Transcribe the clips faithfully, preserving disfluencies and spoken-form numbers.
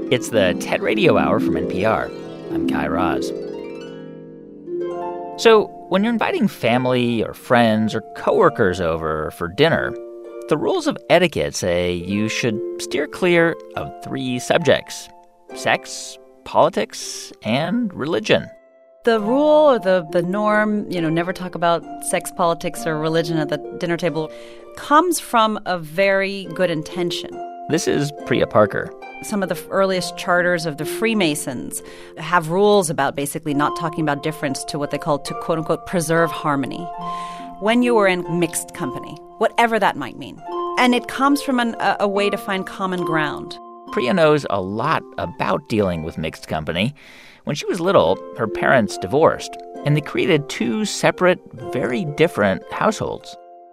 It's the TED Radio Hour from N P R. I'm Guy Raz. So when you're inviting family or friends or coworkers over for dinner, the rules of etiquette say you should steer clear of three subjects: sex, politics, and religion. The rule or the, the norm, you know, never talk about sex, politics, or religion at the dinner table, comes from a very good intention. This is Priya Parker. Some of the earliest charters of the Freemasons have rules about basically not talking about difference to what they call to, quote-unquote, preserve harmony when you are in mixed company, whatever that might mean. And it comes from an, a, a way to find common ground. Priya knows a lot about dealing with mixed company. When she was little, her parents divorced, and they created two separate, very different households.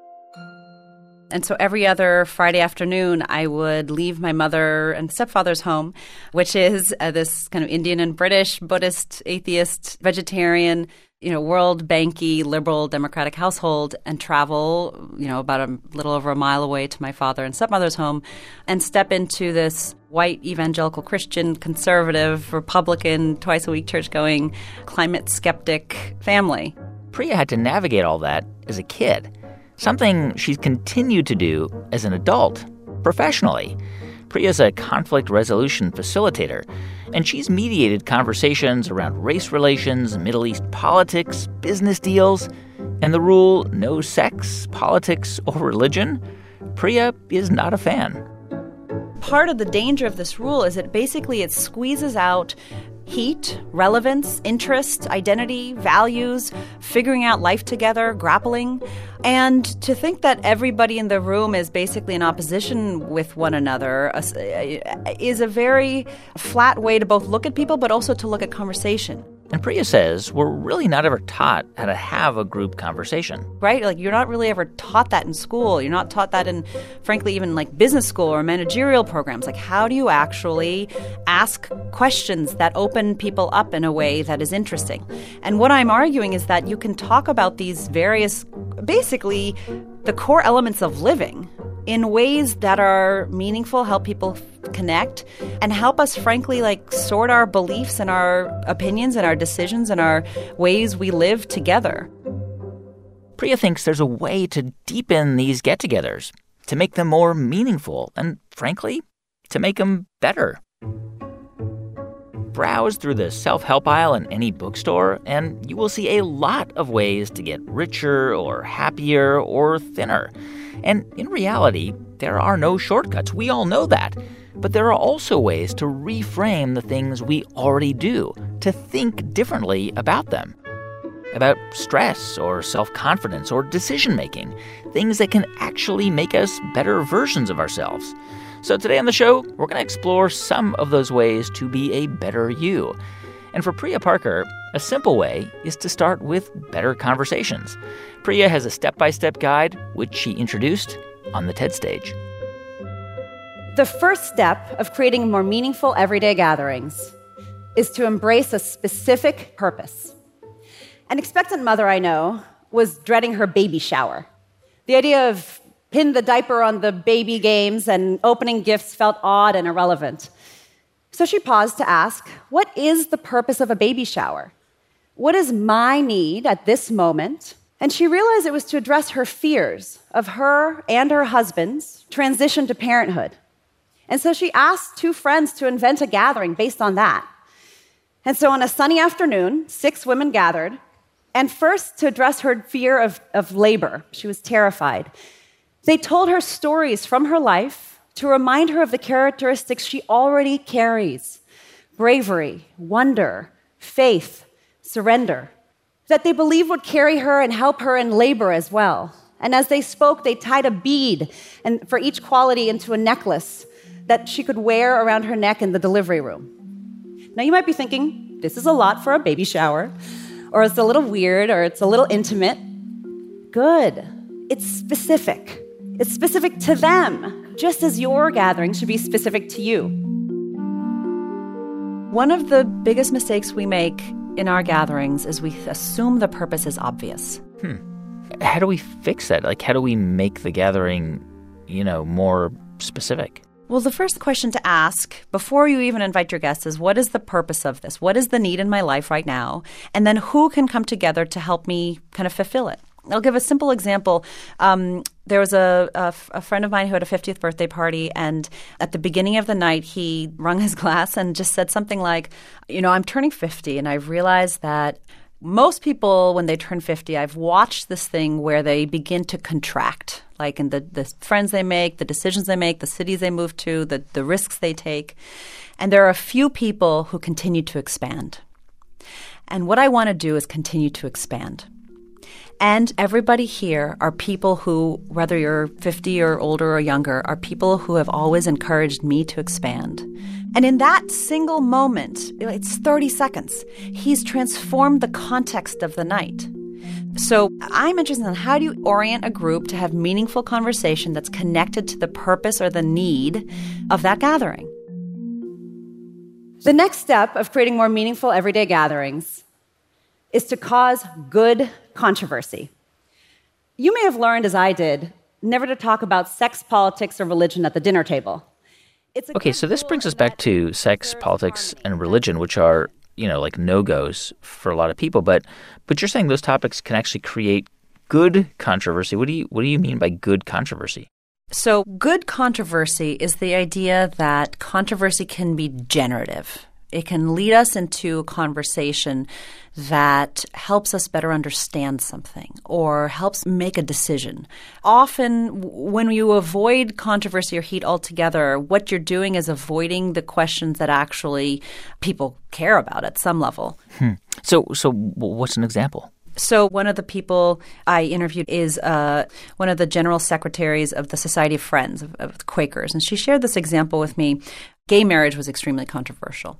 And so every other Friday afternoon, I would leave my mother and stepfather's home, which is uh, this kind of Indian and British, Buddhist, atheist, vegetarian, you know, World Banky, liberal, democratic household, and travel, you know, about a little over a mile away to my father and stepmother's home and step into this white evangelical Christian, conservative, Republican, twice-a-week church-going, climate skeptic family. Priya had to navigate all that as a kid, something she's continued to do as an adult, professionally. Priya's a conflict resolution facilitator, and she's mediated conversations around race relations, Middle East politics, business deals, and the rule no sex, politics, or religion. Priya is not a fan. Part of the danger of this rule is that basically it squeezes out heat, relevance, interest, identity, values, figuring out life together, grappling. And to think that everybody in the room is basically in opposition with one another is a very flat way to both look at people but also to look at conversation. And Priya says we're really not ever taught how to have a group conversation. Right? Like, you're not really ever taught that in school. You're not taught that in, frankly, even like business school or managerial programs. Like, how do you actually ask questions that open people up in a way that is interesting? And what I'm arguing is that you can talk about these various, basically, the core elements of living in ways that are meaningful, help people f- connect, and help us, frankly, like sort our beliefs and our opinions and our decisions and our ways we live together. Priya thinks there's a way to deepen these get-togethers, to make them more meaningful, and, frankly, to make them better. Browse through the self-help aisle in any bookstore, and you will see a lot of ways to get richer or happier or thinner. And in reality, there are no shortcuts. We all know that. But there are also ways to reframe the things we already do, to think differently about them. About stress or self-confidence or decision-making, things that can actually make us better versions of ourselves. So today on the show, we're going to explore some of those ways to be a better you. And for Priya Parker, a simple way is to start with better conversations. Priya has a step-by-step guide, which she introduced on the TED stage. The first step of creating more meaningful everyday gatherings is to embrace a specific purpose. An expectant mother I know was dreading her baby shower. The idea of pin the diaper on the baby games and opening gifts felt odd and irrelevant. So she paused to ask, what is the purpose of a baby shower? What is my need at this moment? And she realized it was to address her fears of her and her husband's transition to parenthood. And so she asked two friends to invent a gathering based on that. And so on a sunny afternoon, six women gathered, and first to address her fear of, of labor. She was terrified. They told her stories from her life to remind her of the characteristics she already carries: bravery, wonder, faith, surrender, that they believed would carry her and help her in labor as well. And as they spoke, they tied a bead and for each quality into a necklace that she could wear around her neck in the delivery room. Now you might be thinking, this is a lot for a baby shower, or it's a little weird, or it's a little intimate. Good. It's specific. It's specific to them, just as your gathering should be specific to you. One of the biggest mistakes we make in our gatherings is we assume the purpose is obvious. Hmm. How do we fix that? Like, how do we make the gathering, you know, more specific? Well, the first question to ask before you even invite your guests is, what is the purpose of this? What is the need in my life right now? And then who can come together to help me kind of fulfill it? I'll give a simple example. Um, there was a, a, a friend of mine who had a fiftieth birthday party, and at the beginning of the night, he rung his glass and just said something like, you know, I'm turning fifty, and I've realized that most people, when they turn fifty, I've watched this thing where they begin to contract, like in the, the friends they make, the decisions they make, the cities they move to, the, the risks they take. And there are a few people who continue to expand. And what I want to do is continue to expand. And everybody here are people who, whether you're fifty or older or younger, are people who have always encouraged me to expand. And in that single moment, it's thirty seconds, he's transformed the context of the night. So I'm interested in how do you orient a group to have meaningful conversation that's connected to the purpose or the need of that gathering. The next step of creating more meaningful everyday gatherings is to cause good controversy. You may have learned, as I did, never to talk about sex, politics, or religion at the dinner table. Okay, so this brings us back to sex, politics, and religion, which are, you know, like no-goes for a lot of people. But but you're saying those topics can actually create good controversy. What do you what do you mean by good controversy? So good controversy is the idea that controversy can be generative. It can lead us into a conversation that helps us better understand something or helps make a decision. Often, when you avoid controversy or heat altogether, what you're doing is avoiding the questions that actually people care about at some level. Hmm. So, so what's an example? So one of the people I interviewed is uh, one of the general secretaries of the Society of Friends of, of the Quakers, and she shared this example with me. Gay marriage was extremely controversial.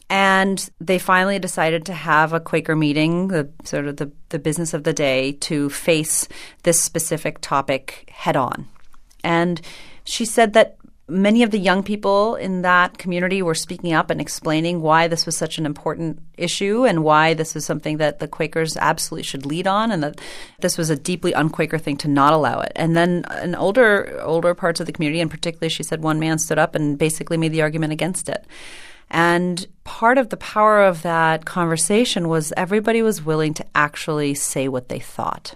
And they finally decided to have a Quaker meeting, the sort of the, the business of the day, to face this specific topic head on. And she said that many of the young people in that community were speaking up and explaining why this was such an important issue and why this is something that the Quakers absolutely should lead on, and that this was a deeply un-Quaker thing to not allow it. And then in older older parts of the community, and particularly, she said one man stood up and basically made the argument against it. And part of the power of that conversation was everybody was willing to actually say what they thought.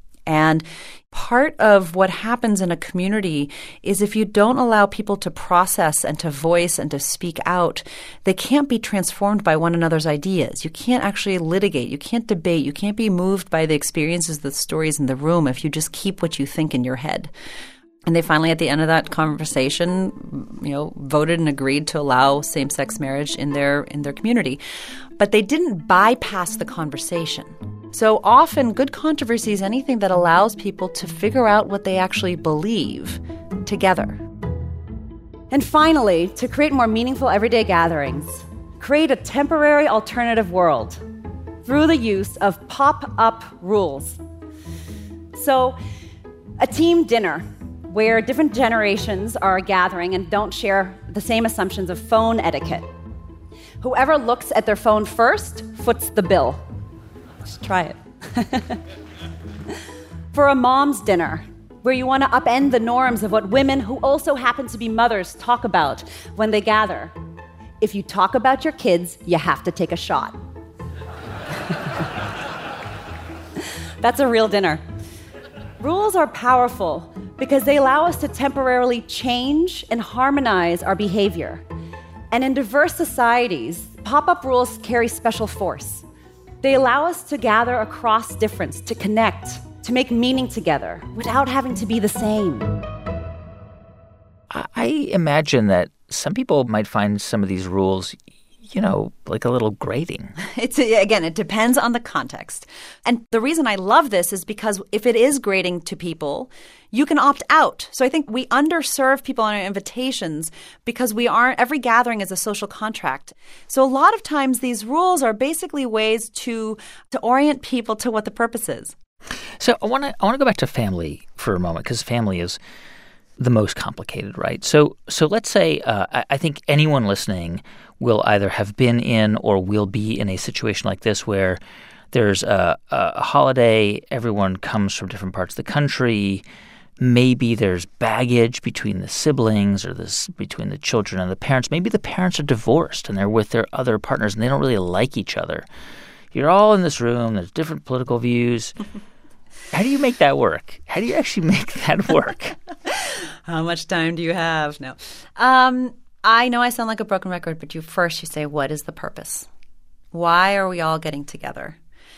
And part of what happens in a community is if you don't allow people to process and to voice and to speak out, they can't be transformed by one another's ideas. You can't actually litigate. You can't debate. You can't be moved by the experiences, the stories in the room if you just keep what you think in your head. And they finally, at the end of that conversation, you know, voted and agreed to allow same-sex marriage in their in their community. But they didn't bypass the conversation. So often, good controversy is anything that allows people to figure out what they actually believe together. And finally, to create more meaningful everyday gatherings, create a temporary alternative world through the use of pop-up rules. So, a team dinner where different generations are gathering and don't share the same assumptions of phone etiquette. Whoever looks at their phone first foots the bill. Let's try it. For a mom's dinner, where you want to upend the norms of what women who also happen to be mothers talk about when they gather. If you talk about your kids, you have to take a shot. That's a real dinner. Rules are powerful because they allow us to temporarily change and harmonize our behavior. And in diverse societies, pop-up rules carry special force. They allow us to gather across difference, to connect, to make meaning together without having to be the same. I imagine that some people might find some of these rules, you know, like a little grating. It's again, it depends on the context. And the reason I love this is because if it is grating to people, you can opt out. So I think we underserve people on our invitations because we aren't, every gathering is a social contract. So a lot of times these rules are basically ways to to orient people to what the purpose is. So I want to I want to go back to family for a moment, because family is the most complicated, right? So so let's say uh, I, I think anyone listening will either have been in or will be in a situation like this where there's a, a holiday, everyone comes from different parts of the country, maybe there's baggage between the siblings or this between the children and the parents. Maybe the parents are divorced and they're with their other partners and they don't really like each other. You're all in this room. There's different political views. How do you make that work? How do you actually make that work? How much time do you have? No. Um, I know I sound like a broken record, but you first you say, what is the purpose? Why are we all getting together?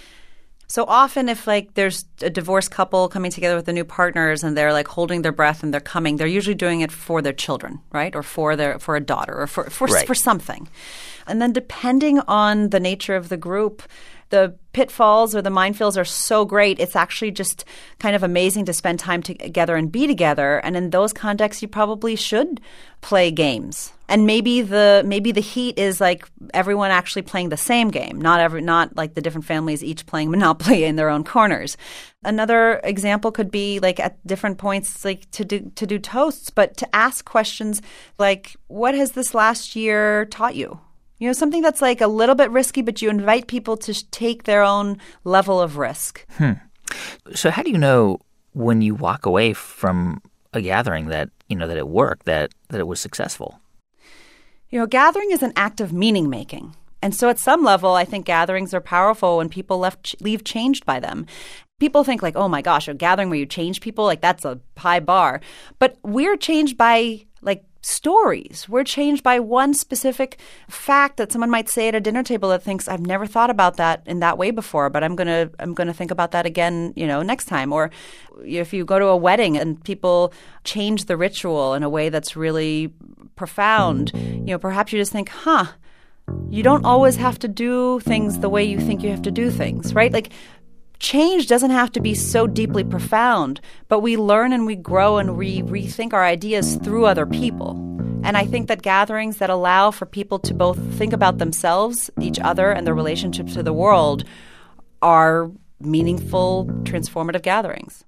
So often if like there's a divorced couple coming together with the new partners and they're like holding their breath and they're coming, they're usually doing it for their children, right? Or for their for a daughter or for for, right. for something. And then depending on the nature of the group, the pitfalls or the minefields are so great. It's actually just kind of amazing to spend time together and be together. And in those contexts, you probably should play games. And maybe the maybe the heat is like everyone actually playing the same game, not every not like the different families each playing Monopoly in their own corners. Another example could be like at different points, like to do to do toasts, but to ask questions like, "What has this last year taught you?" You know, something that's like a little bit risky, but you invite people to sh- take their own level of risk. Hmm. So how do you know when you walk away from a gathering that, you know, that it worked, that, that it was successful? You know, gathering is an act of meaning making. And so at some level, I think gatherings are powerful when people left, leave changed by them. People think like, oh my gosh, a gathering where you change people, like that's a high bar. But we're changed by like stories. We're changed by one specific fact that someone might say at a dinner table that thinks, I've never thought about that in that way before, but I'm going to I'm going to think about that again, you know, next time. Or if you go to a wedding and people change the ritual in a way that's really profound, you know, perhaps you just think, huh, you don't always have to do things the way you think you have to do things, right? Like change doesn't have to be so deeply profound, but we learn and we grow and we rethink our ideas through other people. And I think that gatherings that allow for people to both think about themselves, each other, and their relationship to the world are meaningful, transformative gatherings.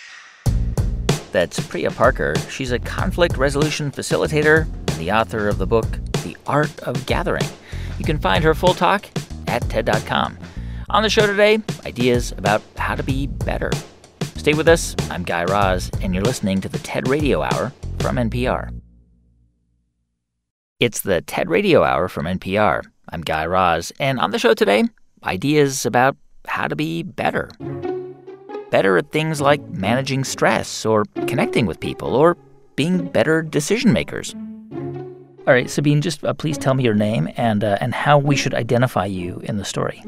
That's Priya Parker. She's a conflict resolution facilitator and the author of the book, The Art of Gathering. You can find her full talk at T E D dot com. On the show today, ideas about how to be better. Stay with us. I'm Guy Raz, and you're listening to the TED Radio Hour from N P R. It's the TED Radio Hour from N P R. I'm Guy Raz, and on the show today, ideas about how to be better. Better at things like managing stress or connecting with people or being better decision makers. All right, Sabine, just uh, please tell me your name and uh, and how we should identify you in the story.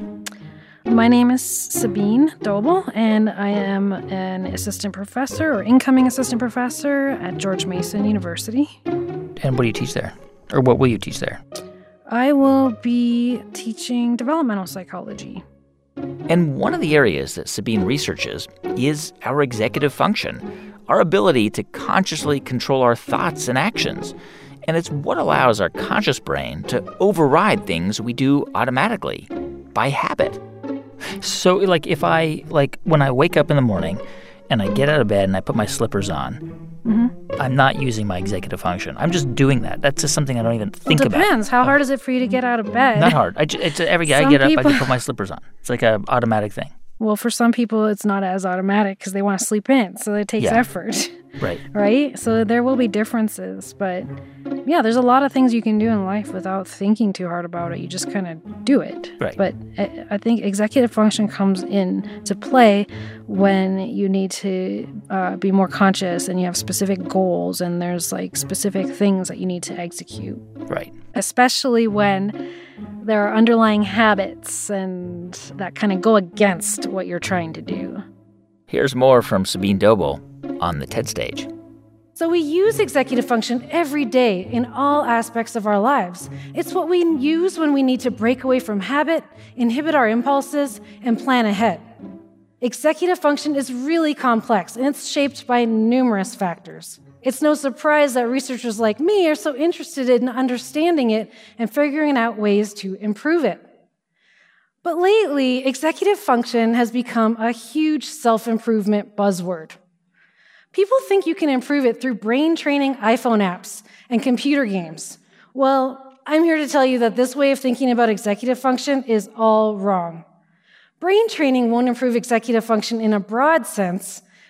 My name is Sabine Doble, and I am an assistant professor or incoming assistant professor at George Mason University. And what do you teach there? Or what will you teach there? I will be teaching developmental psychology. And one of the areas that Sabine researches is our executive function, our ability to consciously control our thoughts and actions. And it's what allows our conscious brain to override things we do automatically by habit. So, like, if I, like, when I wake up in the morning and I get out of bed and I put my slippers on, mm-hmm. I'm not using my executive function. I'm just doing that. That's just something I don't even think well, about. It depends. How hard is it for you to get out of bed? Not hard. I just, it's, every day I get up, people... I just put my slippers on. It's like an automatic thing. Well, for some people, it's not as automatic because they want to sleep in, so it takes yeah. effort. Right. Right? So there will be differences, but yeah, there's a lot of things you can do in life without thinking too hard about it. You just kind of do it. Right. But I think executive function comes in to play when you need to uh, be more conscious and you have specific goals and there's like specific things that you need to execute. Right. Especially when there are underlying habits and that kind of go against what you're trying to do. Here's more from Sabine Doble on the TED stage. So we use executive function every day in all aspects of our lives. It's what we use when we need to break away from habit, inhibit our impulses, and plan ahead. Executive function is really complex, and it's shaped by numerous factors. It's no surprise that researchers like me are so interested in understanding it and figuring out ways to improve it. But lately, executive function has become a huge self-improvement buzzword. People think you can improve it through brain-training iPhone apps and computer games. Well, I'm here to tell you that this way of thinking about executive function is all wrong. Brain training won't improve executive function in a broad sense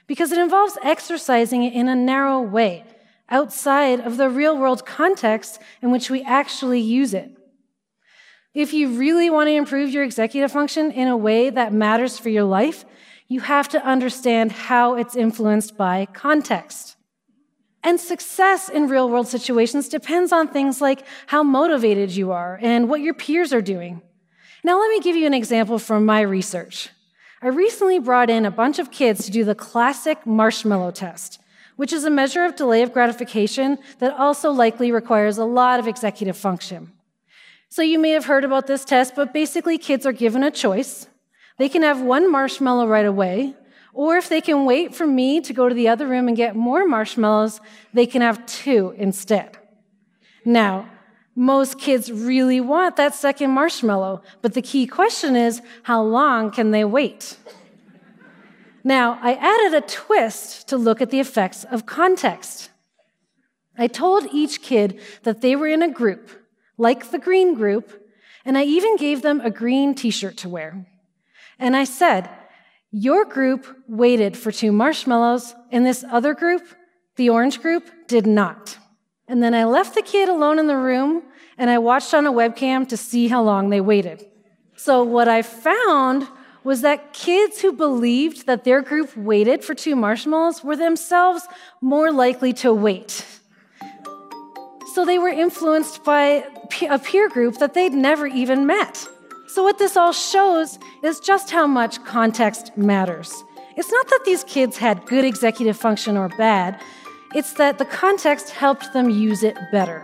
because it involves exercising it in a narrow way, outside of the real-world context in which we actually use it. If you really want to improve your executive function in a way that matters for your life, you have to understand how it's influenced by context. And success in real-world situations depends on things like how motivated you are and what your peers are doing. Now, let me give you an example from my research. I recently brought in a bunch of kids to do the classic marshmallow test, which is a measure of delay of gratification that also likely requires a lot of executive function. So you may have heard about this test, but basically kids are given a choice. They can have one marshmallow right away, or if they can wait for me to go to the other room and get more marshmallows, they can have two instead. Now, most kids really want that second marshmallow, but the key question is, how long can they wait? Now, I added a twist to look at the effects of context. I told each kid that they were in a group, like the green group, and I even gave them a green t-shirt to wear. And I said, your group waited for two marshmallows, and this other group, the orange group, did not. And then I left the kid alone in the room, and I watched on a webcam to see how long they waited. So what I found was that kids who believed that their group waited for two marshmallows were themselves more likely to wait. So they were influenced by a peer group that they'd never even met. So what this all shows is just how much context matters. It's not that these kids had good executive function or bad, it's that the context helped them use it better.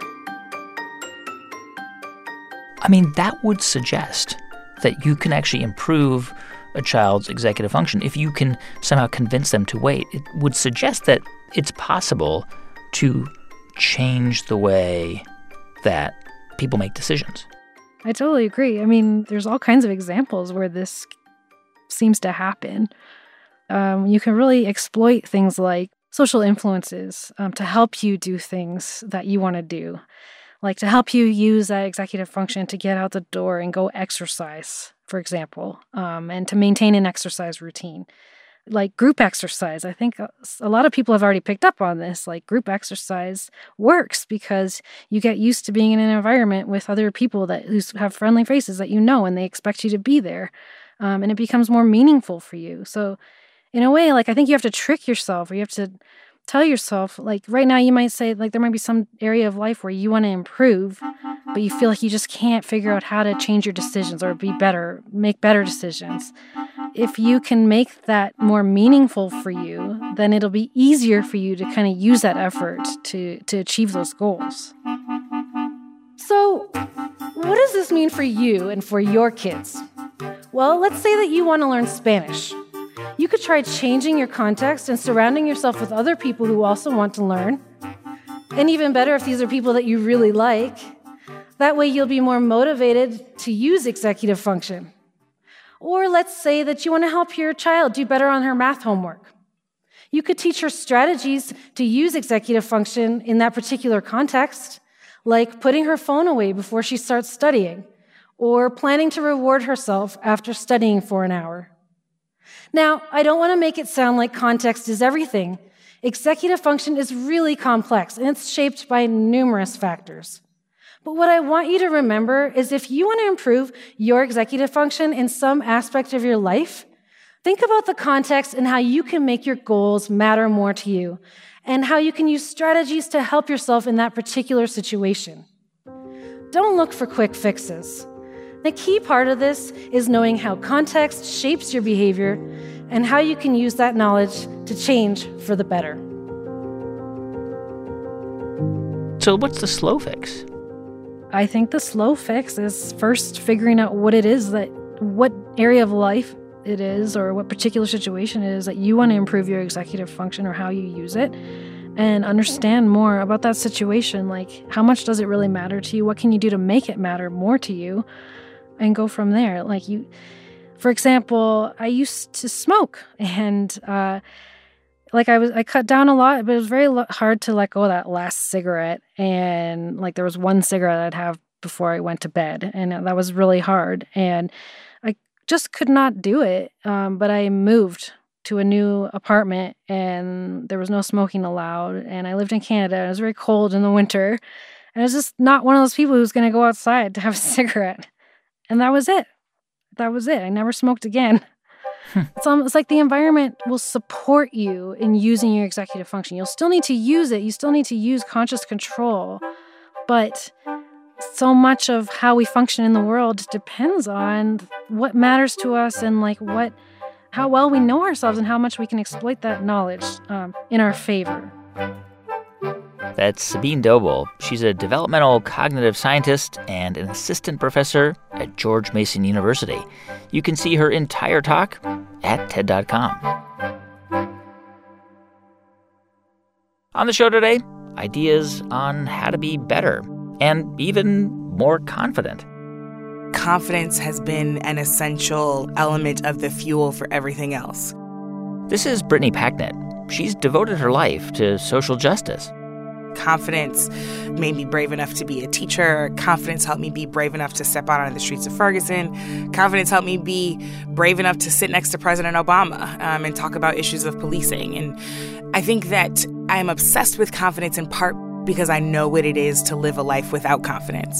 I mean, that would suggest that you can actually improve a child's executive function if you can somehow convince them to wait. It would suggest that it's possible to change the way that people make decisions. I totally agree. I mean, there's all kinds of examples where this seems to happen. Um, you can really exploit things like social influences um, to help you do things that you want to do, like to help you use that executive function to get out the door and go exercise, for example, um, and to maintain an exercise routine. Like group exercise, I think a lot of people have already picked up on this. Like group exercise works because you get used to being in an environment with other people that who have friendly faces that you know, and they expect you to be there, um, and it becomes more meaningful for you. So, in a way, like I think you have to trick yourself, or you have to tell yourself, like right now, you might say like there might be some area of life where you want to improve, but you feel like you just can't figure out how to change your decisions or be better, make better decisions. If you can make that more meaningful for you, then it'll be easier for you to kind of use that effort to, to achieve those goals. So, what does this mean for you and for your kids? Well, let's say that you want to learn Spanish. You could try changing your context and surrounding yourself with other people who also want to learn. And even better if these are people that you really like. That way you'll be more motivated to use executive function. Or let's say that you want to help your child do better on her math homework. You could teach her strategies to use executive function in that particular context, like putting her phone away before she starts studying, or planning to reward herself after studying for an hour. Now, I don't want to make it sound like context is everything. Executive function is really complex, and it's shaped by numerous factors. But what I want you to remember is if you want to improve your executive function in some aspect of your life, think about the context and how you can make your goals matter more to you, and how you can use strategies to help yourself in that particular situation. Don't look for quick fixes. The key part of this is knowing how context shapes your behavior and how you can use that knowledge to change for the better. So what's the slow fix? I think the slow fix is first figuring out what it is that, what area of life it is, or what particular situation it is that you want to improve your executive function or how you use it, and understand more about that situation. Like, how much does it really matter to you? What can you do to make it matter more to you? And go from there. Like you, for example, I used to smoke, and uh, like I was, I cut down a lot, but it was very lo- hard to let go of that last cigarette. And like there was one cigarette I'd have before I went to bed, and that was really hard. And I just could not do it. Um, but I moved to a new apartment and there was no smoking allowed. And I lived in Canada. And it was very cold in the winter. And I was just not one of those people who's going to go outside to have a cigarette. And that was it. That was it. I never smoked again. It's almost like the environment will support you in using your executive function. You'll still need to use it. You still need to use conscious control. But so much of how we function in the world depends on what matters to us and like what, how well we know ourselves and how much we can exploit that knowledge um, in our favor. That's Sabine Doble. She's a developmental cognitive scientist and an assistant professor at George Mason University. You can see her entire talk at T E D dot com. On the show today, ideas on how to be better and even more confident. Confidence has been an essential element of the fuel for everything else. This is Brittany Packnett. She's devoted her life to social justice. Confidence made me brave enough to be a teacher. Confidence helped me be brave enough to step out on the streets of Ferguson. Confidence helped me be brave enough to sit next to President Obama um, and talk about issues of policing. And I think that I am obsessed with confidence in part because I know what it is to live a life without confidence.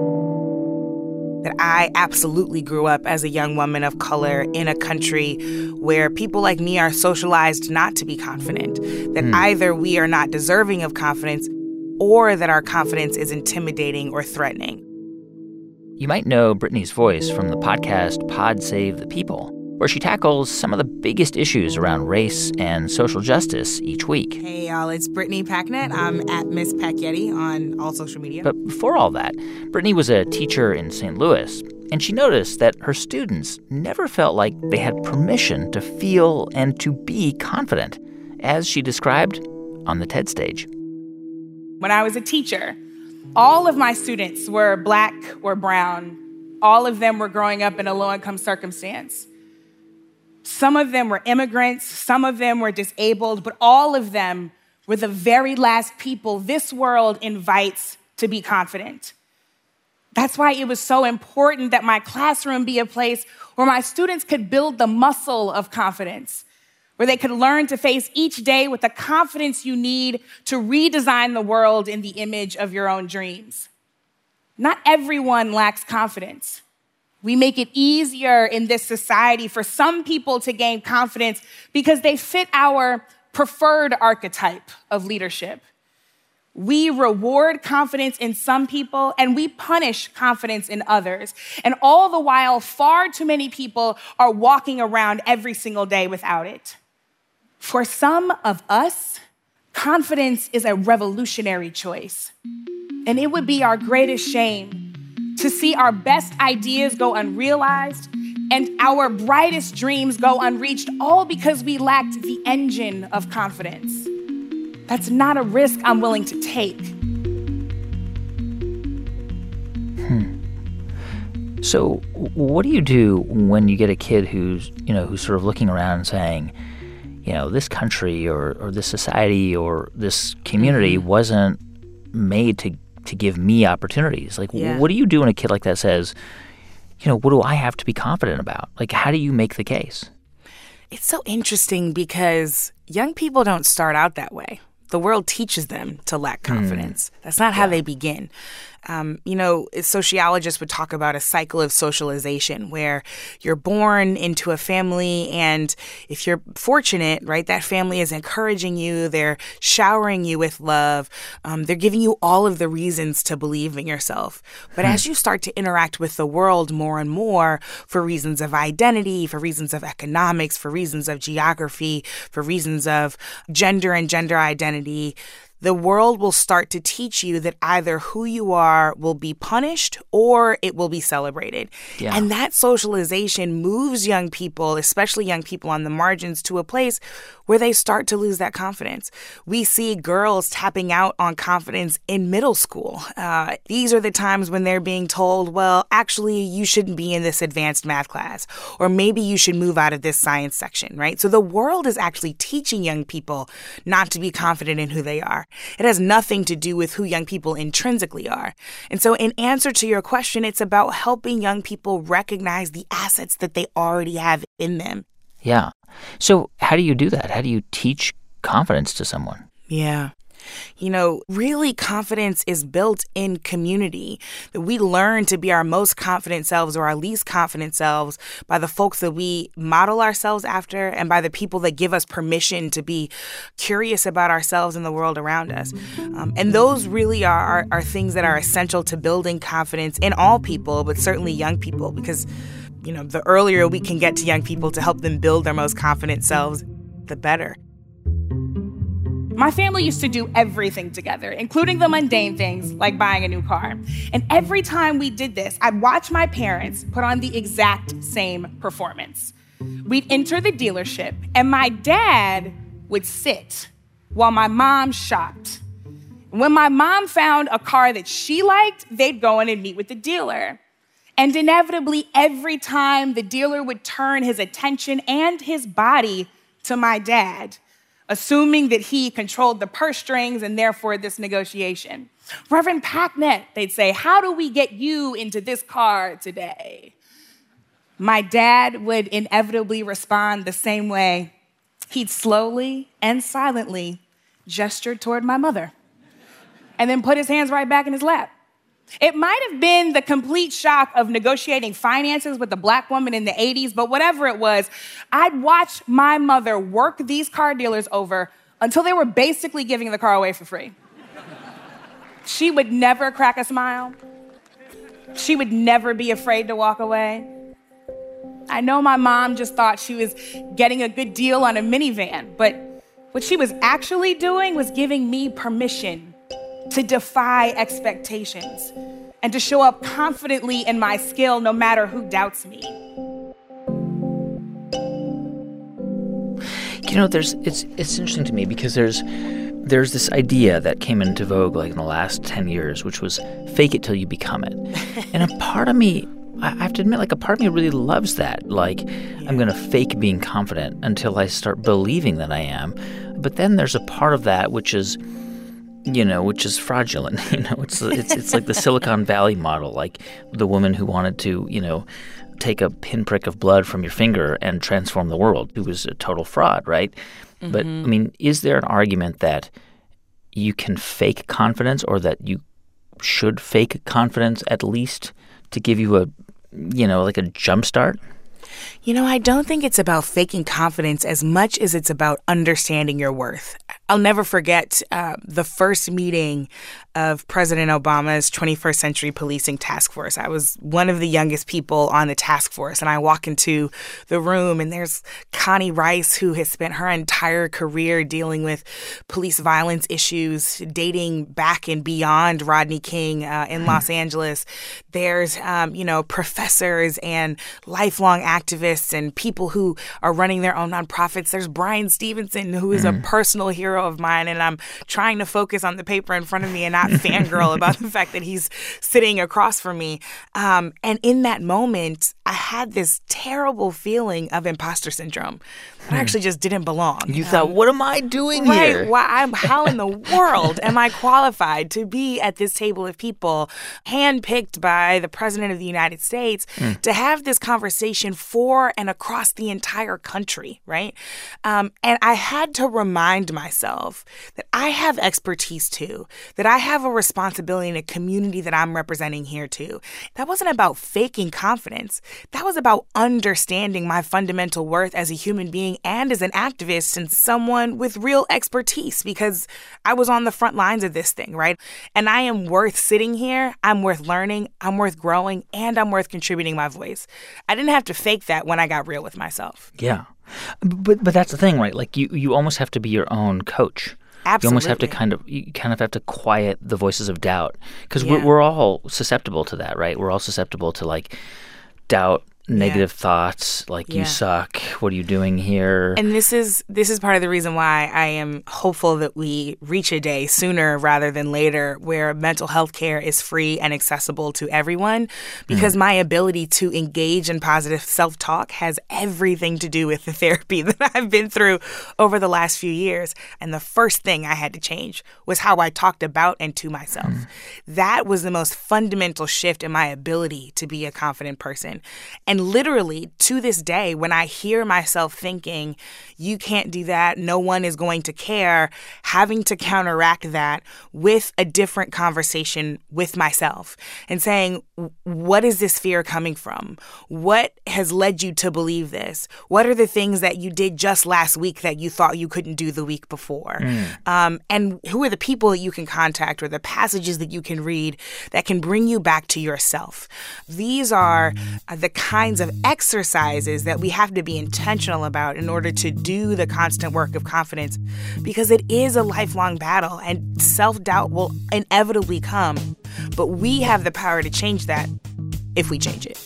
That I absolutely grew up as a young woman of color in a country where people like me are socialized not to be confident. That mm. either we are not deserving of confidence or that our confidence is intimidating or threatening. You might know Brittany's voice from the podcast Pod Save the People, where she tackles some of the biggest issues around race and social justice each week. Hey, y'all, it's Brittany Packnett. I'm at Miss Packetti on all social media. But before all that, Brittany was a teacher in Saint Louis, and she noticed that her students never felt like they had permission to feel and to be confident, as she described on the TED stage. When I was a teacher, all of my students were Black or brown. All of them were growing up in a low-income circumstance. Some of them were immigrants, some of them were disabled, but all of them were the very last people this world invites to be confident. That's why it was so important that my classroom be a place where my students could build the muscle of confidence, where they could learn to face each day with the confidence you need to redesign the world in the image of your own dreams. Not everyone lacks confidence. We make it easier in this society for some people to gain confidence because they fit our preferred archetype of leadership. We reward confidence in some people and we punish confidence in others. And all the while, far too many people are walking around every single day without it. For some of us, confidence is a revolutionary choice. And it would be our greatest shame to see our best ideas go unrealized and our brightest dreams go unreached, all because we lacked the engine of confidence. That's not a risk I'm willing to take. Hmm. So what do you do when you get a kid who's, you know, who's sort of looking around and saying, you know, this country or, or this society or this community mm-hmm. wasn't made to to give me opportunities? Like, yeah. what do you do when a kid like that says, you know, what do I have to be confident about? Like, how do you make the case? It's so interesting because young people don't start out that way. The world teaches them to lack confidence. Mm. That's not how yeah. they begin. Um, you know, sociologists would talk about a cycle of socialization where you're born into a family, and if you're fortunate, right, that family is encouraging you, they're showering you with love, um, they're giving you all of the reasons to believe in yourself. But hmm. as you start to interact with the world more and more for reasons of identity, for reasons of economics, for reasons of geography, for reasons of gender and gender identity, the world will start to teach you that either who you are will be punished or it will be celebrated. Yeah. And that socialization moves young people, especially young people on the margins, to a place where they start to lose that confidence. We see girls tapping out on confidence in middle school. Uh, these are the times when they're being told, well, actually, you shouldn't be in this advanced math class, or maybe you should move out of this science section, right? So the world is actually teaching young people not to be confident in who they are. It has nothing to do with who young people intrinsically are. And so in answer to your question, it's about helping young people recognize the assets that they already have in them. Yeah. So how do you do that? How do you teach confidence to someone? Yeah. You know, really confidence is built in community. That we learn to be our most confident selves or our least confident selves by the folks that we model ourselves after and by the people that give us permission to be curious about ourselves and the world around us. Um, and those really are, are, are things that are essential to building confidence in all people, but certainly young people, because, you know, the earlier we can get to young people to help them build their most confident selves, the better. My family used to do everything together, including the mundane things like buying a new car. And every time we did this, I'd watch my parents put on the exact same performance. We'd enter the dealership, and my dad would sit while my mom shopped. When my mom found a car that she liked, they'd go in and meet with the dealer. And inevitably, every time the dealer would turn his attention and his body to my dad, assuming that he controlled the purse strings and therefore this negotiation. Reverend Packnett, they'd say, how do we get you into this car today? My dad would inevitably respond the same way. He'd slowly and silently gesture toward my mother and then put his hands right back in his lap. It might have been the complete shock of negotiating finances with a black woman in the eighties, but whatever it was, I'd watch my mother work these car dealers over until they were basically giving the car away for free. She would never crack a smile. She would never be afraid to walk away. I know my mom just thought she was getting a good deal on a minivan, but what she was actually doing was giving me permission to defy expectations and to show up confidently in my skill no matter who doubts me. You know, there's it's it's interesting to me because there's there's this idea that came into vogue like in the last ten years, which was fake it till you become it. And a part of me, I have to admit, like a part of me really loves that. Like, yeah. I'm going to fake being confident until I start believing that I am. But then there's a part of that which is, you know, which is fraudulent. You know, it's it's it's like the Silicon Valley model, like the woman who wanted to, you know, take a pinprick of blood from your finger and transform the world, who was a total fraud, right? Mm-hmm. But, I mean, is there an argument that you can fake confidence or that you should fake confidence at least to give you a, you know, like a jump start? You know, I don't think it's about faking confidence as much as it's about understanding your worth. I'll never forget uh, the first meeting of President Obama's twenty-first Century Policing Task Force. I was one of the youngest people on the task force, and I walk into the room, and there's Connie Rice, who has spent her entire career dealing with police violence issues, dating back and beyond Rodney King uh, in Los Angeles. There's, um, you know, professors and lifelong activists and people who are running their own nonprofits. There's Brian Stevenson, who is mm. a personal hero of mine, and I'm trying to focus on the paper in front of me and not fangirl about the fact that he's sitting across from me. Um, and in that moment, I had this terrible feeling of imposter syndrome. I actually just didn't belong. You um, thought, what am I doing right, here? Why, I'm, how in the world am I qualified to be at this table of people handpicked by the President of the United States mm. to have this conversation for and across the entire country, right? Um, and I had to remind myself that I have expertise too, that I have a responsibility in a community that I'm representing here too. That wasn't about faking confidence. That was about understanding my fundamental worth as a human being and as an activist and someone with real expertise, because I was on the front lines of this thing, right? And I am worth sitting here. I'm worth learning. I'm worth growing. And I'm worth contributing my voice. I didn't have to fake that when I got real with myself. Yeah. But but that's the thing, right? Like you, you almost have to be your own coach. Absolutely. You almost have to kind of you kind of have to quiet the voices of doubt, because yeah. we're we're all susceptible to that, right? We're all susceptible to like doubt, negative yeah. thoughts, like yeah. you suck, what are you doing here? And this is this is part of the reason why I am hopeful that we reach a day sooner rather than later where mental health care is free and accessible to everyone, because mm. my ability to engage in positive self-talk has everything to do with the therapy that I've been through over the last few years. And the first thing I had to change was how I talked about and to myself. Mm. That was the most fundamental shift in my ability to be a confident person. And And literally, to this day, when I hear myself thinking, you can't do that, no one is going to care, having to counteract that with a different conversation with myself and saying, what is this fear coming from? What has led you to believe this? What are the things that you did just last week that you thought you couldn't do the week before? Mm. Um, and who are the people that you can contact or the passages that you can read that can bring you back to yourself? These are uh, the kinds of exercises that we have to be intentional about in order to do the constant work of confidence, because it is a lifelong battle and self-doubt will inevitably come. But we have the power to change that if we change it.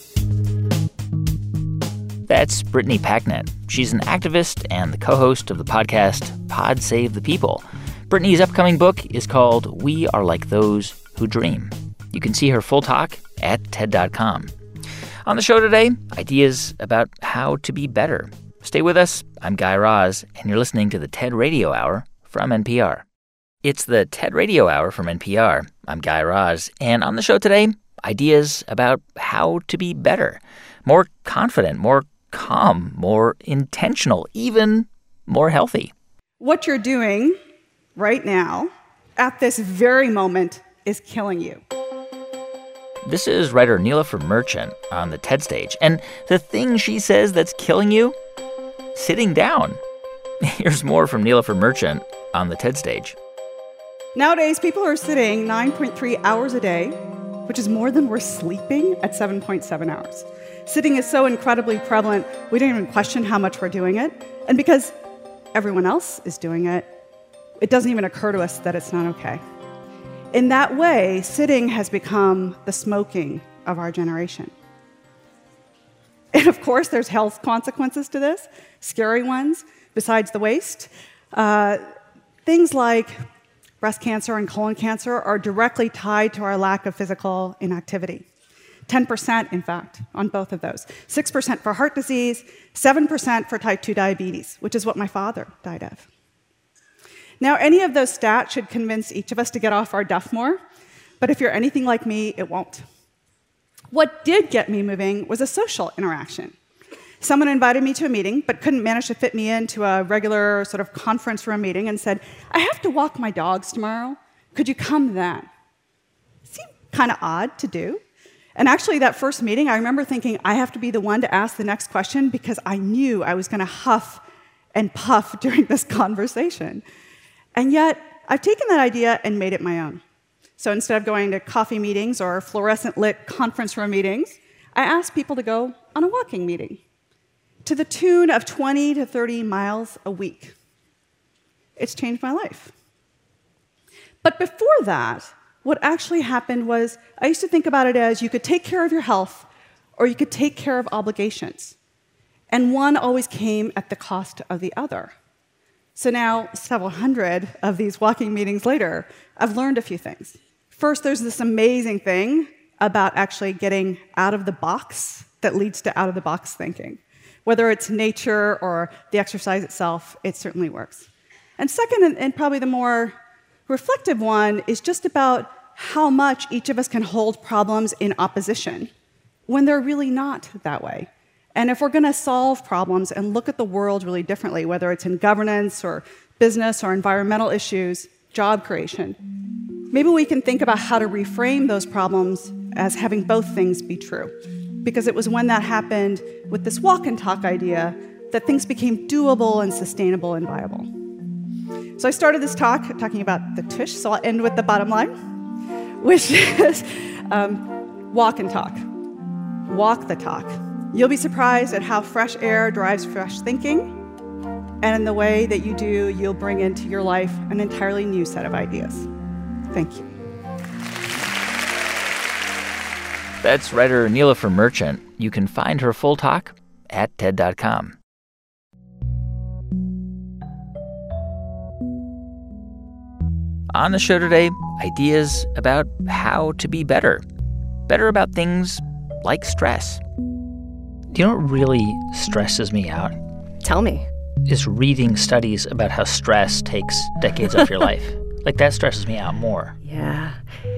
That's Brittany Packnett. She's an activist and the co-host of the podcast Pod Save the People. Brittany's upcoming book is called We Are Like Those Who Dream. You can see her full talk at T E D dot com. On the show today, ideas about how to be better. Stay with us. I'm Guy Raz, and you're listening to the TED Radio Hour from N P R. It's the TED Radio Hour from N P R. I'm Guy Raz, and on the show today, ideas about how to be better, more confident, more calm, more intentional, even more healthy. What you're doing right now, at this very moment, is killing you. This is writer Nilofer Merchant on the TED stage, and the thing she says that's killing you? Sitting down. Here's more from Nilofer Merchant on the TED stage. Nowadays, people are sitting nine point three hours a day, which is more than we're sleeping at seven point seven hours. Sitting is so incredibly prevalent, we don't even question how much we're doing it. And because everyone else is doing it, it doesn't even occur to us that it's not okay. In that way, sitting has become the smoking of our generation. And of course, there's health consequences to this, scary ones, besides the waste. Uh, things like breast cancer and colon cancer are directly tied to our lack of physical inactivity. ten percent, in fact, on both of those. six percent for heart disease, seven percent for type two diabetes, which is what my father died of. Now, any of those stats should convince each of us to get off our duff more, but if you're anything like me, it won't. What did get me moving was a social interaction. Someone invited me to a meeting, but couldn't manage to fit me into a regular sort of conference room meeting and said, I have to walk my dogs tomorrow. Could you come then? It seemed kind of odd to do. And actually, that first meeting, I remember thinking, I have to be the one to ask the next question because I knew I was going to huff and puff during this conversation. And yet, I've taken that idea and made it my own. So instead of going to coffee meetings or fluorescent-lit conference room meetings, I asked people to go on a walking meeting to the tune of twenty to thirty miles a week. It's changed my life. But before that, what actually happened was I used to think about it as you could take care of your health or you could take care of obligations. And one always came at the cost of the other. So now, several hundred of these walking meetings later, I've learned a few things. First, there's this amazing thing about actually getting out of the box that leads to out-of-the-box thinking. Whether it's nature or the exercise itself, it certainly works. And second, and, and probably the more reflective one, is just about how much each of us can hold problems in opposition when they're really not that way. And if we're going to solve problems and look at the world really differently, whether it's in governance or business or environmental issues, job creation, maybe we can think about how to reframe those problems as having both things be true. Because it was when that happened with this walk and talk idea that things became doable and sustainable and viable. So I started this talk talking about the tush, so I'll end with the bottom line, which is um, walk and talk. Walk the talk. You'll be surprised at how fresh air drives fresh thinking, and in the way that you do, you'll bring into your life an entirely new set of ideas. Thank you. That's writer Nilofer Merchant. You can find her full talk at T E D dot com. On the show today, ideas about how to be better. Better about things like stress. Do you know what really stresses me out? Tell me. Is reading studies about how stress takes decades of your life. Like, that stresses me out more. Yeah.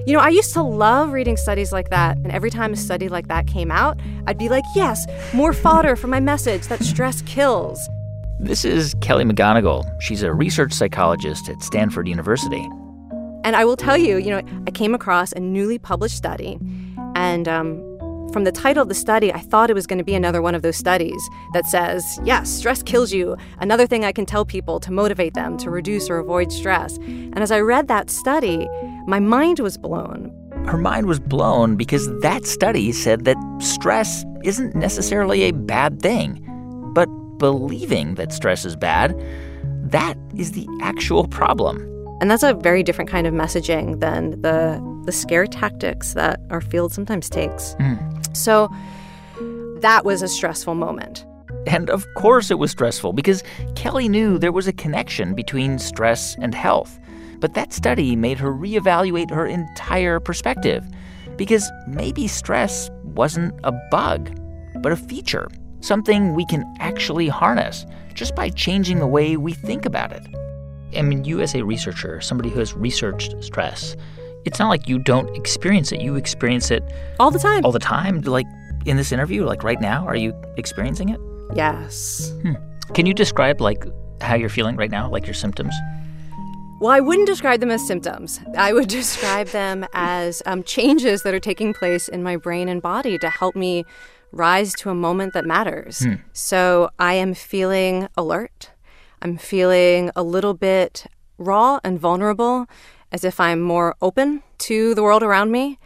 You know, I used to love reading studies like that, and every time a study like that came out, I'd be like, yes, more fodder for my message that stress kills. This is Kelly McGonigal. She's a research psychologist at Stanford University. And I will tell you, you know, I came across a newly published study, and um, from the title of the study, I thought it was going to be another one of those studies that says, yes, stress kills you. Another thing I can tell people to motivate them to reduce or avoid stress. And as I read that study, my mind was blown. Her mind was blown because that study said that stress isn't necessarily a bad thing. But believing that stress is bad, that is the actual problem. And that's a very different kind of messaging than the, the scare tactics that our field sometimes takes. Mm. So that was a stressful moment. And of course it was stressful because Kelly knew there was a connection between stress and health. But that study made her reevaluate her entire perspective because maybe stress wasn't a bug, but a feature, something we can actually harness just by changing the way we think about it. I mean, you as a researcher, somebody who has researched stress, it's not like you don't experience it. You experience it all the time. All the time? Like in this interview, like right now, are you experiencing it? Yes. Hmm. Can you describe like how you're feeling right now, like your symptoms? Well, I wouldn't describe them as symptoms. I would describe them as um, changes that are taking place in my brain and body to help me rise to a moment that matters. Hmm. So I am feeling alert. I'm feeling a little bit raw and vulnerable, as if I'm more open to the world around me.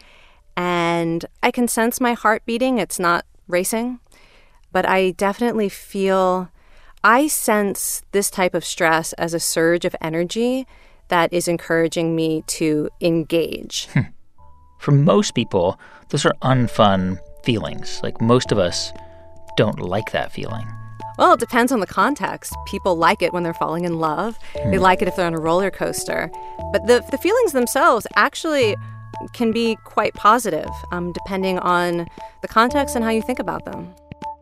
And I can sense my heart beating. It's not racing. But I definitely feel, I sense this type of stress as a surge of energy that is encouraging me to engage. Hmm. For most people, those are unfun feelings. Like most of us don't like that feeling. Well, it depends on the context. People like it when they're falling in love. Mm. They like it if they're on a roller coaster. But the, the feelings themselves actually can be quite positive, um, depending on the context and how you think about them.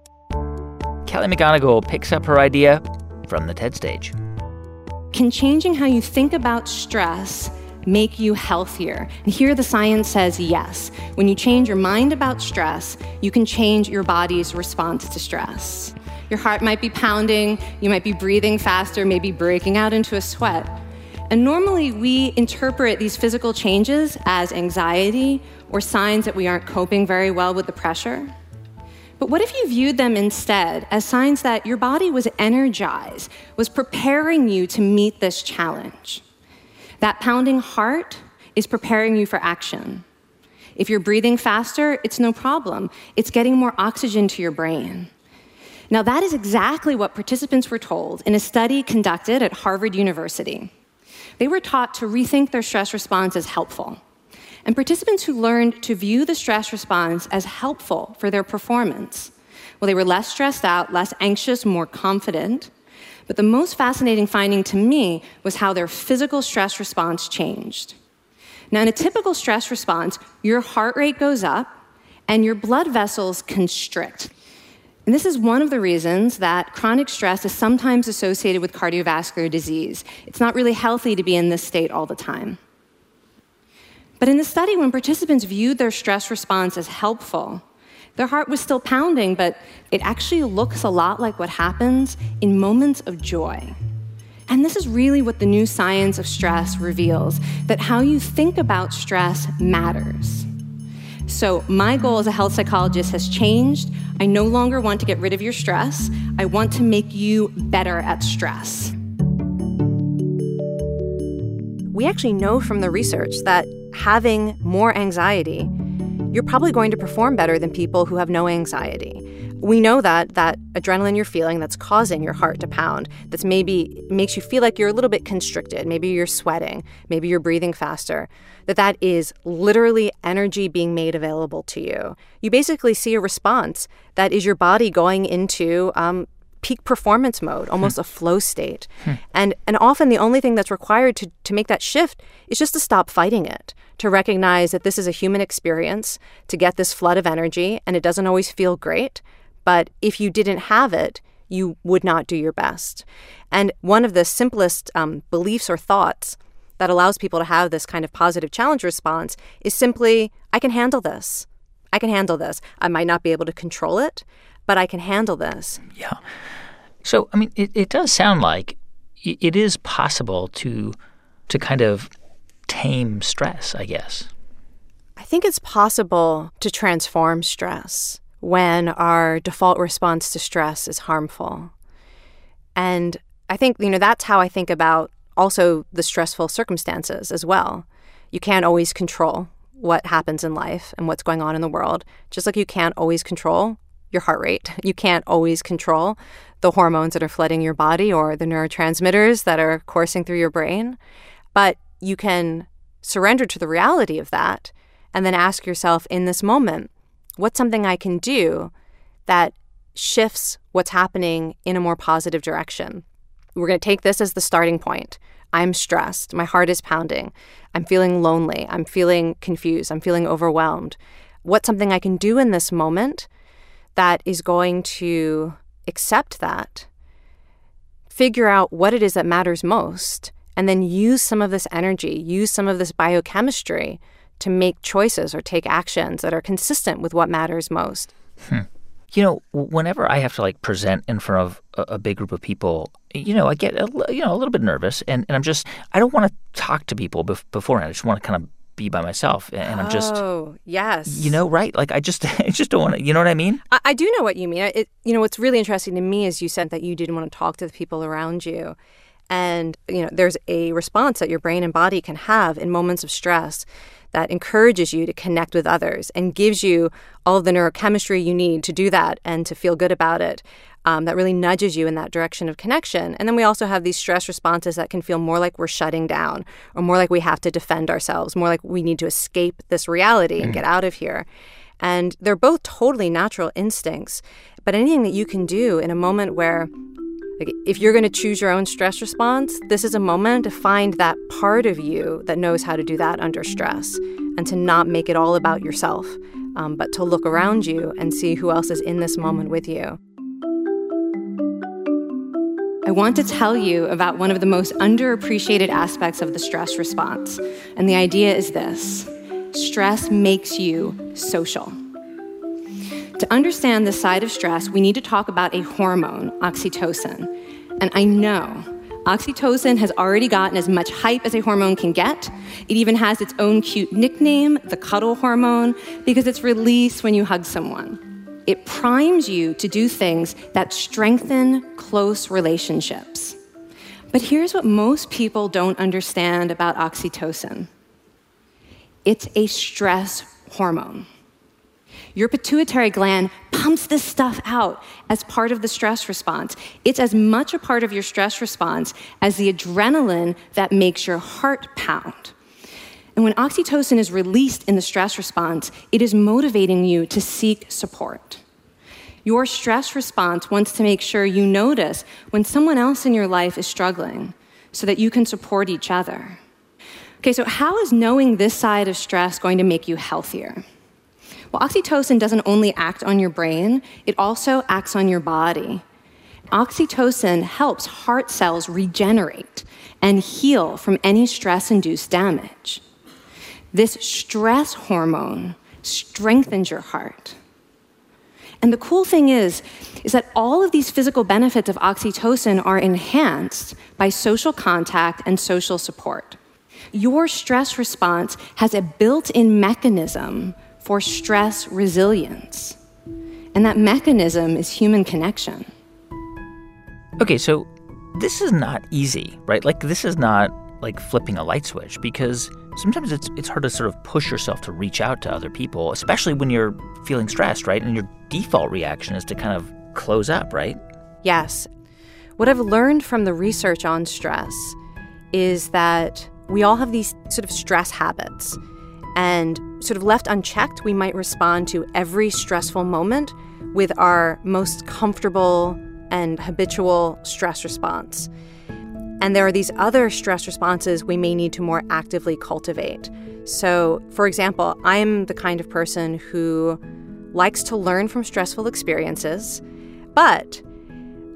Kelly McGonigal picks up her idea from the TED stage. Can changing how you think about stress make you healthier? And here the science says yes. When you change your mind about stress, you can change your body's response to stress. Your heart might be pounding, you might be breathing faster, maybe breaking out into a sweat. And normally we interpret these physical changes as anxiety or signs that we aren't coping very well with the pressure. But what if you viewed them instead as signs that your body was energized, was preparing you to meet this challenge? That pounding heart is preparing you for action. If you're breathing faster, it's no problem. It's getting more oxygen to your brain. Now, that is exactly what participants were told in a study conducted at Harvard University. They were taught to rethink their stress response as helpful. And participants who learned to view the stress response as helpful for their performance, well, they were less stressed out, less anxious, more confident. But the most fascinating finding to me was how their physical stress response changed. Now, in a typical stress response, your heart rate goes up and your blood vessels constrict. And this is one of the reasons that chronic stress is sometimes associated with cardiovascular disease. It's not really healthy to be in this state all the time. But in the study, when participants viewed their stress response as helpful, their heart was still pounding, but it actually looks a lot like what happens in moments of joy. And this is really what the new science of stress reveals, that how you think about stress matters. So my goal as a health psychologist has changed. I no longer want to get rid of your stress. I want to make you better at stress. We actually know from the research that having more anxiety, you're probably going to perform better than people who have no anxiety. We know that that adrenaline you're feeling that's causing your heart to pound, that's maybe makes you feel like you're a little bit constricted, maybe you're sweating, maybe you're breathing faster, that that is literally energy being made available to you. You basically see a response that is your body going into um, peak performance mode, almost hmm. a flow state. Hmm. And and often the only thing that's required to, to make that shift is just to stop fighting it, to recognize that this is a human experience, to get this flood of energy, and it doesn't always feel great. But if you didn't have it, you would not do your best. And one of the simplest um, beliefs or thoughts that allows people to have this kind of positive challenge response is simply, I can handle this. I can handle this. I might not be able to control it, but I can handle this. Yeah. So, I mean, it, it does sound like it is possible to to kind of tame stress, I guess. I think it's possible to transform stress when our default response to stress is harmful. And I think, you know, that's how I think about also the stressful circumstances as well. You can't always control what happens in life and what's going on in the world, just like you can't always control your heart rate. You can't always control the hormones that are flooding your body or the neurotransmitters that are coursing through your brain. But you can surrender to the reality of that and then ask yourself in this moment, what's something I can do that shifts what's happening in a more positive direction? We're going to take this as the starting point. I'm stressed. My heart is pounding. I'm feeling lonely. I'm feeling confused. I'm feeling overwhelmed. What's something I can do in this moment that is going to accept that, figure out what it is that matters most, and then use some of this energy, use some of this biochemistry to make choices or take actions that are consistent with what matters most. Hmm. You know, whenever I have to, like, present in front of a, a big group of people, you know, I get, a, you know, a little bit nervous. And, and I'm just, I don't want to talk to people bef- beforehand. I just want to kind of be by myself. And I'm just. Oh, yes. You know, right? Like, I just I just don't want to, you know what I mean? I, I do know what you mean. It, you know, what's really interesting to me is you said that you didn't want to talk to the people around you. And, you know, there's a response that your brain and body can have in moments of stress that encourages you to connect with others and gives you all of the neurochemistry you need to do that and to feel good about it. Um, that really nudges you in that direction of connection. And then we also have these stress responses that can feel more like we're shutting down or more like we have to defend ourselves, more like we need to escape this reality and get out of here. And they're both totally natural instincts. But anything that you can do in a moment where, like, if you're going to choose your own stress response, this is a moment to find that part of you that knows how to do that under stress and to not make it all about yourself, um, but to look around you and see who else is in this moment with you. I want to tell you about one of the most underappreciated aspects of the stress response. And the idea is this: stress makes you social. To understand this side of stress, we need to talk about a hormone, oxytocin. And I know oxytocin has already gotten as much hype as a hormone can get. It even has its own cute nickname, the cuddle hormone, because it's released when you hug someone. It primes you to do things that strengthen close relationships. But here's what most people don't understand about oxytocin. It's a stress hormone. Your pituitary gland pumps this stuff out as part of the stress response. It's as much a part of your stress response as the adrenaline that makes your heart pound. And when oxytocin is released in the stress response, it is motivating you to seek support. Your stress response wants to make sure you notice when someone else in your life is struggling so that you can support each other. Okay, so how is knowing this side of stress going to make you healthier? Well, oxytocin doesn't only act on your brain, it also acts on your body. Oxytocin helps heart cells regenerate and heal from any stress-induced damage. This stress hormone strengthens your heart. And the cool thing is, is that all of these physical benefits of oxytocin are enhanced by social contact and social support. Your stress response has a built-in mechanism for stress resilience. And that mechanism is human connection. Okay, so this is not easy, right? Like, this is not like flipping a light switch, because sometimes it's it's hard to sort of push yourself to reach out to other people, especially when you're feeling stressed, right? And your default reaction is to kind of close up, right? Yes. What I've learned from the research on stress is that we all have these sort of stress habits. And sort of left unchecked, we might respond to every stressful moment with our most comfortable and habitual stress response. And there are these other stress responses we may need to more actively cultivate. So, for example, I'm the kind of person who likes to learn from stressful experiences, but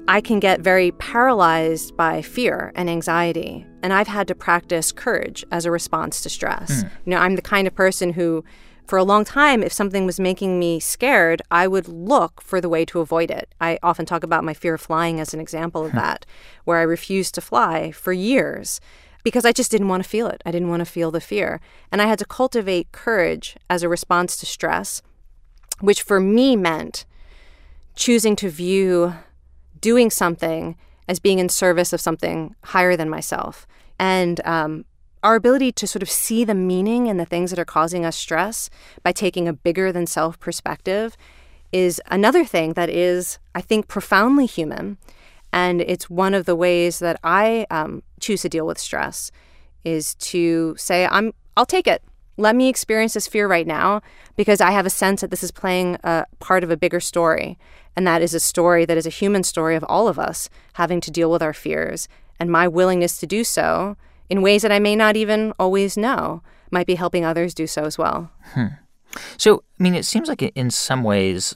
I can get very paralyzed by fear and anxiety. And I've had to practice courage as a response to stress. Mm. You know, I'm the kind of person who, for a long time, if something was making me scared, I would look for the way to avoid it. I often talk about my fear of flying as an example of that, where I refused to fly for years because I just didn't want to feel it. I didn't want to feel the fear. And I had to cultivate courage as a response to stress, which for me meant choosing to view doing something as being in service of something higher than myself. And um, our ability to sort of see the meaning in the things that are causing us stress by taking a bigger than self perspective is another thing that is, I think, profoundly human. And it's one of the ways that I um, choose to deal with stress is to say, I'm, I'll take it. Let me experience this fear right now because I have a sense that this is playing a part of a bigger story. And that is a story that is a human story of all of us having to deal with our fears. And my willingness to do so in ways that I may not even always know might be helping others do so as well. Hmm. So, I mean, it seems like in some ways,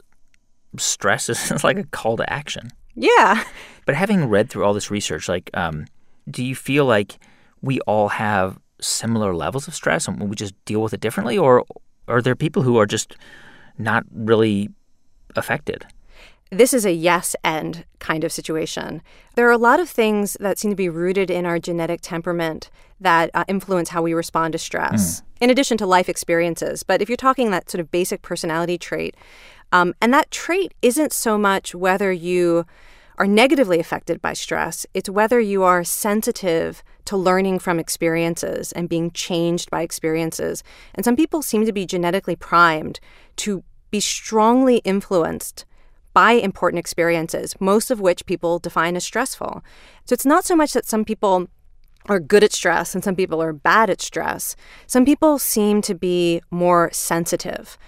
stress is like a call to action. Yeah. But having read through all this research, like, um, do you feel like we all have similar levels of stress and we just deal with it differently? Or are there people who are just not really affected? This is a yes and kind of situation. There are a lot of things that seem to be rooted in our genetic temperament that uh, influence how we respond to stress, mm. in addition to life experiences. But if you're talking that sort of basic personality trait, um, and that trait isn't so much whether you are negatively affected by stress, it's whether you are sensitive to learning from experiences and being changed by experiences. And some people seem to be genetically primed to be strongly influenced by important experiences, most of which people define as stressful. So it's not so much that some people are good at stress and some people are bad at stress. Some people seem to be more sensitive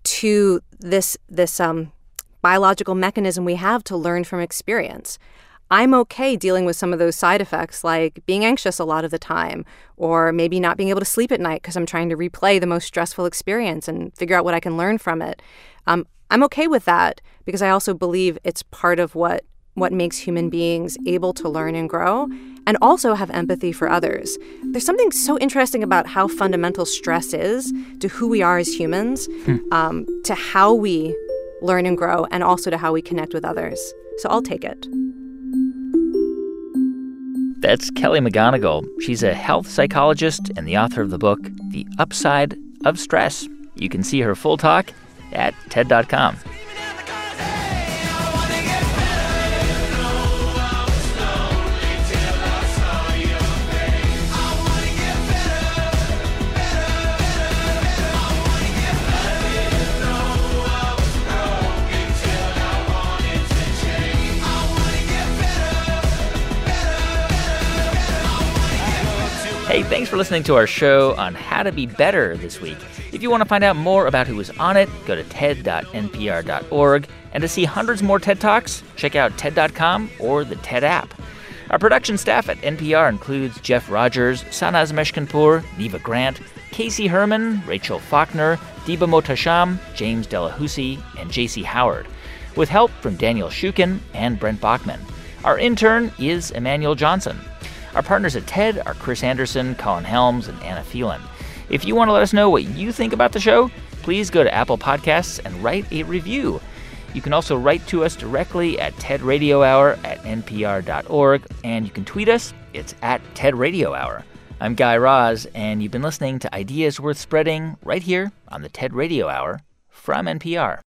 to this, this um, biological mechanism we have to learn from experience. I'm okay dealing with some of those side effects, like being anxious a lot of the time, or maybe not being able to sleep at night because I'm trying to replay the most stressful experience and figure out what I can learn from it. Um, I'm okay with that because I also believe it's part of what what makes human beings able to learn and grow and also have empathy for others. There's something so interesting about how fundamental stress is to who we are as humans, hmm. um, to how we learn and grow, and also to how we connect with others. So I'll take it. That's Kelly McGonigal. She's a health psychologist and the author of the book, The Upside of Stress. You can see her full talk at T E D dot com. Hey, thanks for listening to our show on how to be better this week. If you want to find out more about who was on it, go to T E D dot N P R dot org. And to see hundreds more TED Talks, check out T E D dot com or the TED app. Our production staff at N P R includes Jeff Rogers, Sanaz Meshkinpour, Neva Grant, Casey Herman, Rachel Faulkner, Diba Motasham, James Delahousie, and J C Howard, with help from Daniel Shukin and Brent Bachman. Our intern is Emmanuel Johnson. Our partners at TED are Chris Anderson, Colin Helms, and Anna Phelan. If you want to let us know what you think about the show, please go to Apple Podcasts and write a review. You can also write to us directly at TED Radio Hour at N P R dot org, and you can tweet us. It's at TED Radio Hour. I'm Guy Raz, and you've been listening to Ideas Worth Spreading right here on the TED Radio Hour from N P R.